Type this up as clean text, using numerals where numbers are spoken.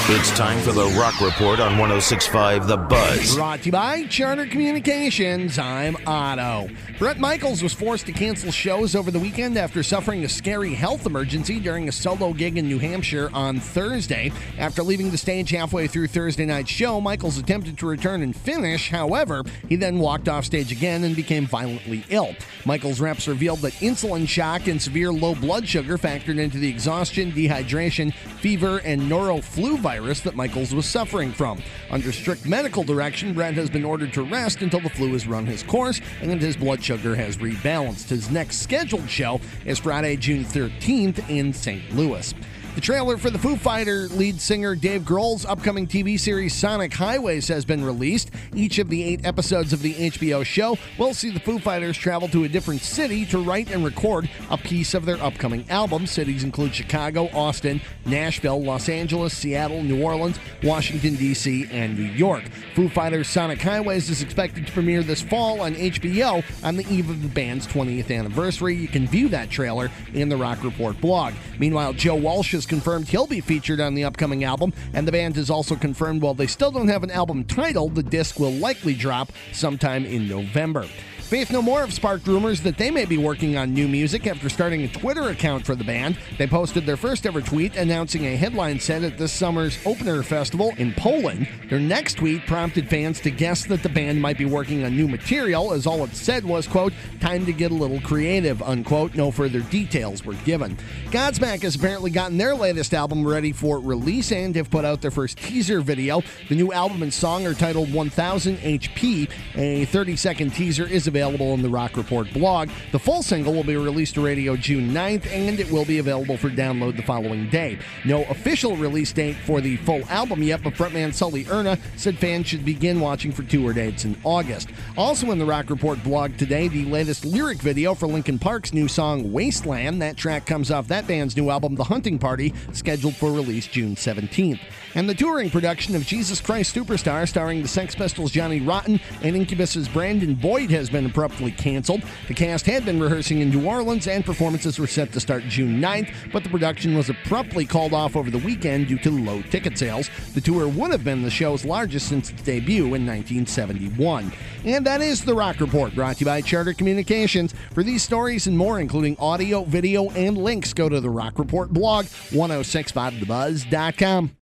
It's time for the Rock Report on 106.5 The Buzz. Brought to you by Charter Communications. I'm Otto. Bret Michaels was forced to cancel shows over the weekend after suffering a scary health emergency during a solo gig in New Hampshire on Thursday. After leaving the stage halfway through Thursday night's show, Michaels attempted to return and finish. However, he then walked off stage again and became violently ill. Michaels' reps revealed that insulin shock and severe low blood sugar factored into the exhaustion, dehydration, fever, and neuroflu virus that Michaels was suffering from. Under strict medical direction, Bret has been ordered to rest until the flu has run his course and his blood sugar has rebalanced. His next scheduled show is Friday, June 13th in St. Louis. The trailer for the Foo Fighter lead singer Dave Grohl's upcoming TV series Sonic Highways has been released. Each of the 8 episodes of the HBO show will see the Foo Fighters travel to a different city to write and record a piece of their upcoming album. Cities include Chicago, Austin, Nashville, Los Angeles, Seattle, New Orleans, Washington, D.C., and New York. Foo Fighters' Sonic Highways is expected to premiere this fall on HBO on the eve of the band's 20th anniversary. You can view that trailer in the Rock Report blog. Meanwhile, Joe Walsh has confirmed he'll be featured on the upcoming album, and the band has also confirmed while they still don't have an album title, the disc will likely drop sometime in November. Faith No More have sparked rumors that they may be working on new music after starting a Twitter account for the band. They posted their first ever tweet announcing a headline set at this summer's Opener Festival in Poland. Their next tweet prompted fans to guess that the band might be working on new material, as all it said was, quote, "time to get a little creative," unquote. No further details were given. Godsmack has apparently gotten their latest album ready for release and have put out their first teaser video. The new album and song are titled 1000 HP. A 30-second teaser is available in the Rock Report blog. The full single will be released to radio June 9th, and it will be available for download the following day. No official release date for the full album yet, but frontman Sully Erna said fans should begin watching for tour dates in August. Also in the Rock Report blog today, the latest lyric video for Linkin Park's new song Wasteland. That track comes off that band's new album The Hunting Party, scheduled for release June 17th. And the touring production of Jesus Christ Superstar, starring the Sex Pistols' Johnny Rotten and Incubus's Brandon Boyd, has been abruptly canceled. The cast had been rehearsing in New Orleans, and performances were set to start June 9th, but the production was abruptly called off over the weekend due to low ticket sales. The tour would have been the show's largest since its debut in 1971. And that is the Rock Report, brought to you by Charter Communications. For these stories and more, including audio, video, and links, go to the Rock Report blog, 1065thebuzz.com.